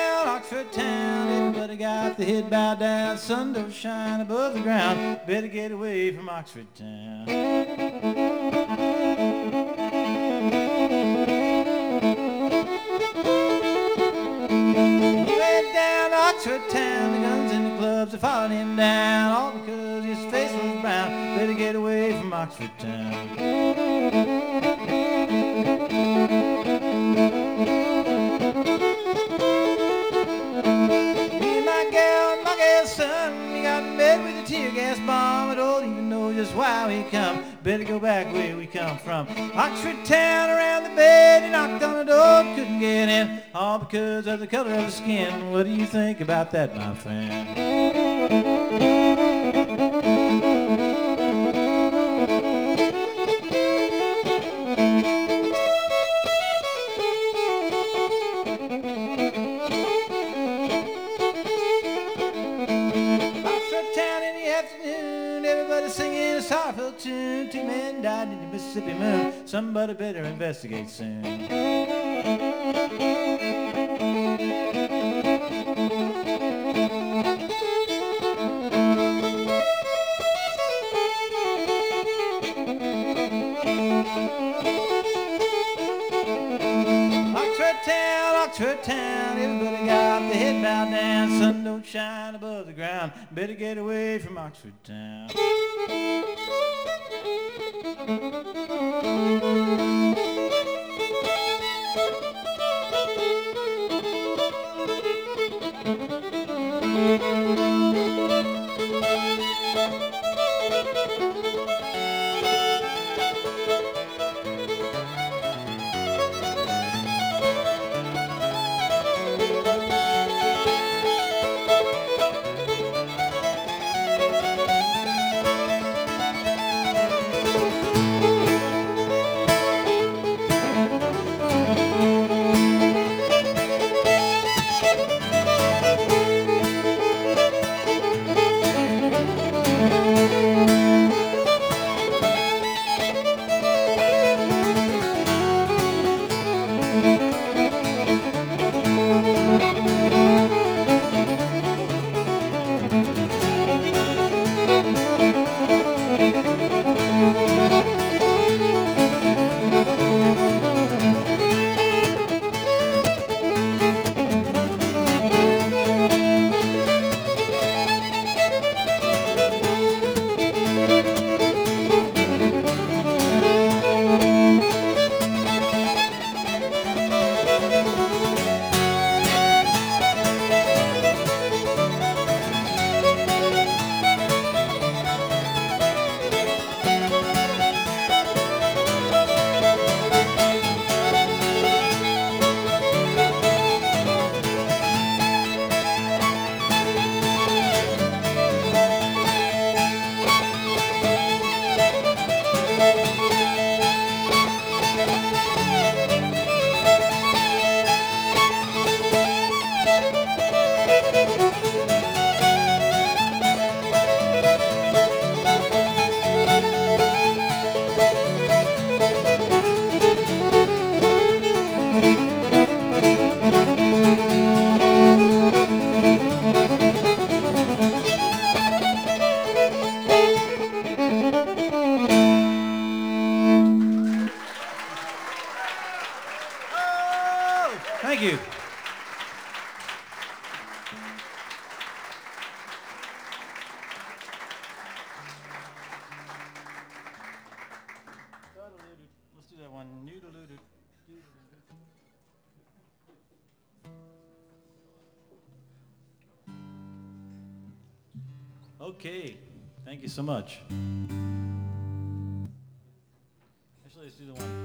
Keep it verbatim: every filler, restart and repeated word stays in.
down Oxford town. Everybody got the head bowed down. Sun don't shine above the ground. Better get away from Oxford town. He went down Oxford town. The guns in the clubs are falling him down. All because his face was brown. Better get away from Oxford town. Son, we got in bed with a tear gas bomb. I don't even know just why we come. Better go back where we come from. Oxford town, around the bed. He knocked on the door, couldn't get in. All because of the color of his skin. What do you think about that, my friend? Singing a sorrowful tune. Two men died in the Mississippi moon. Somebody better investigate soon. Oxford town, Oxford town. Everybody got the head bowed down. Sun don't shine above the ground. Better get away from Oxford town. Thank you. Let's do that one. Okay. Thank you so much. Actually, let's do the one.